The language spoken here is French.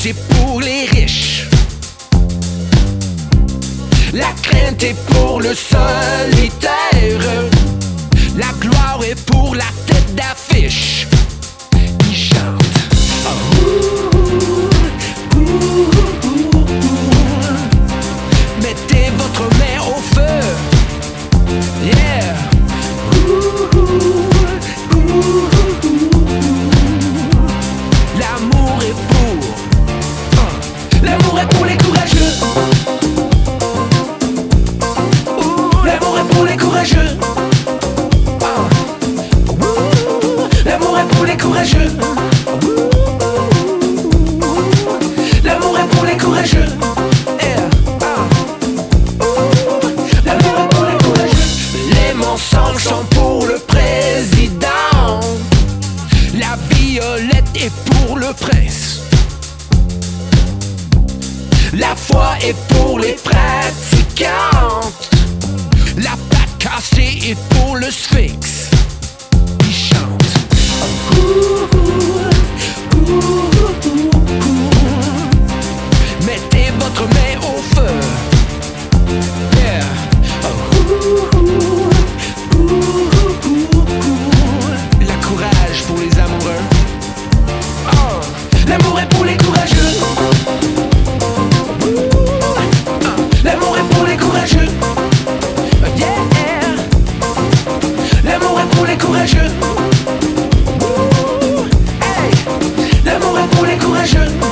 c'est pour les riches. La crainte est pour le solitaire. La gloire est pour la tête d'affiche qui chante. Mettez votre main au feu. Yeah. L'amour est pour les courageux. L'amour est pour les courageux. L'amour est pour les courageux. L'amour est pour les courageux. L'amour est pour les courageux. Les mensonges sont pour le président. La violette est pour le prince. La foi est pour les pratiquantes. La patte cassée est pour le sphinx. Il chante. Mettez votre main au feu. Yeah. La courage pour les amoureux. L'amour est pour les courageux. L'amour est pour les courageux. Yeah. L'amour est pour les courageux. Hey. L'amour est pour les courageux.